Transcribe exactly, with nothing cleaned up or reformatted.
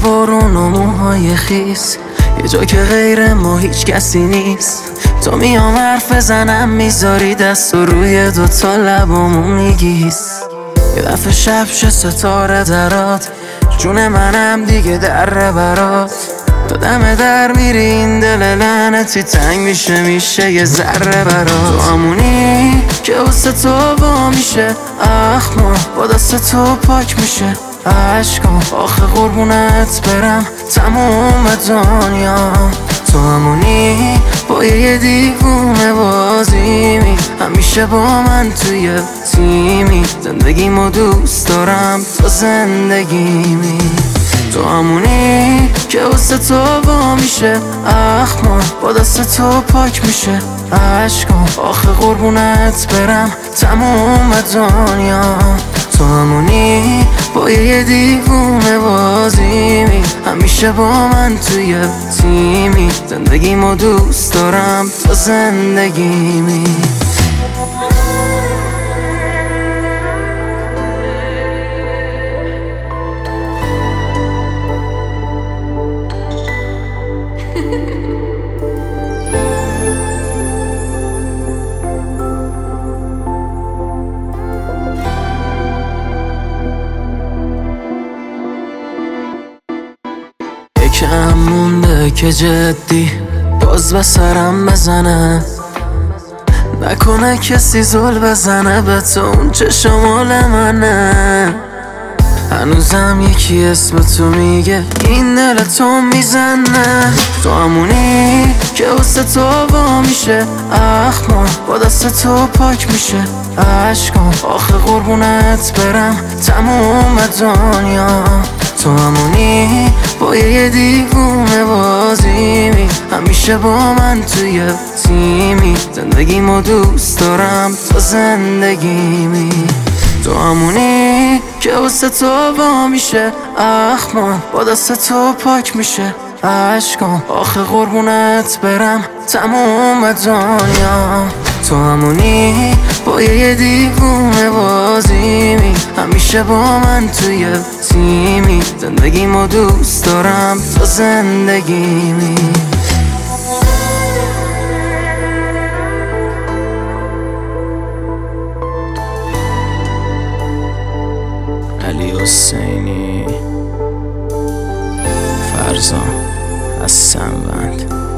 بارون و موهای خیس، یه جا که غیر ما هیچ کسی نیست. تو میام حرف بزنم میذاری دست و روی دوتا لبامو میگیس. یه دفعه شب شه ستاره درات، جون منم دیگه دره برات. تا دم در میری این دل لعنتی تنگ میشه میشه یه ذره برات. تو همونی که واسه تو با میشه اخما، با دست تو پاک میشه عشقام. آخه قربونت برم تموم دنیا. تو همونی با یه دیوونه بازیمی، همیشه با من توی تیمی. زندگیمو دوست دارم تو زندگیمی. تو همونی که واسه تو با میشه اخما، با دست تو پاک میشه عشقام. آخه قربونت برم تموم دنیا. تو همونی با یه دیوونه بازیمی، همیشه با من توی تیمی. زندگیمو دوست دارم تو زندگیمی. یکم مونده که جدی باز به سرم بزنه، نکنه کسی زل بزنه به تو اون چه مال منه. هنوزم یکی اسم تو میگه این دل تو میزنه. تو همونی که واسه تو با میشه اخما، با دست تو پاک میشه عشقام. آخه قربونت برم تموم دنیا. تو همونی با یه دیوونه بازیمی، همیشه با من توی تیمی. زندگیمو دوست دارم تو زندگیمی. تو همونی که واسه تو با میشه اخما، با دست تو پاک میشه عشقام. آخه قربونت برم تموم دنیا. تو همونی با یه دیوونه بازیمی، همیشه با من توی تیمی. زندگیمو دوست دارم تو زندگیمی. علی حسینی، فرزان از سنوند.